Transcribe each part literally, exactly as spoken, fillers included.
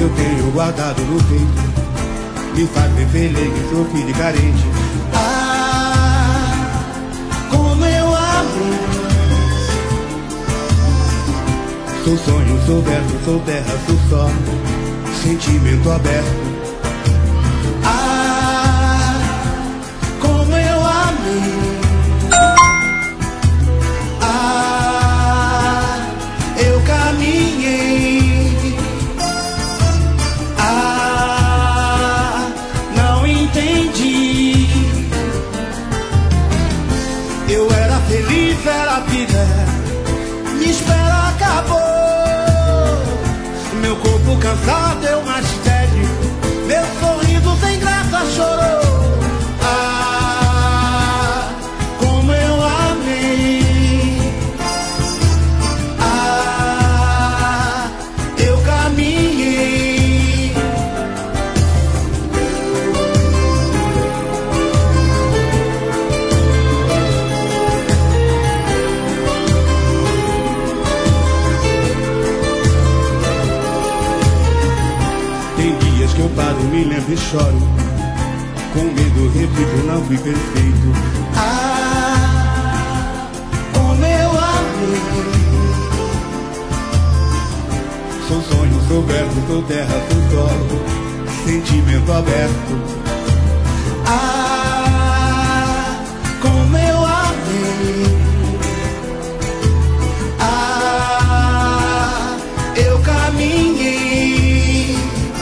eu tenho guardado no peito me faz ver feliz, sou filho de carente. Ah, como eu amo. Sou sonho, sou verso, sou terra, sou sol, sentimento aberto. Ah, como eu amei. Ah, eu caminhei. Ah, não entendi. Eu era feliz, era vida, minha espera acabou. Meu corpo cansado, eu mais velho, meu sorriso sem graça chorou. Ah, como eu amei. Ah, eu caminhei. Tem dias que eu paro, me lembro e choro, com medo, repito, não fui perfeito. Ah, como eu amei. Sou sonho, sou verso, sou terra, sou solo, sentimento aberto. Ah, como eu amei. Ah, eu caminhei.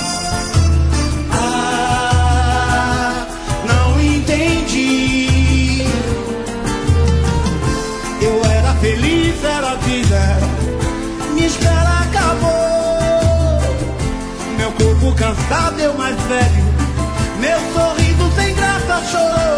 Ah, não entendi. Eu era feliz, era vida, minha espera acabou. Meu corpo cansado, eu mais velho, meu sorriso sem graça chorou.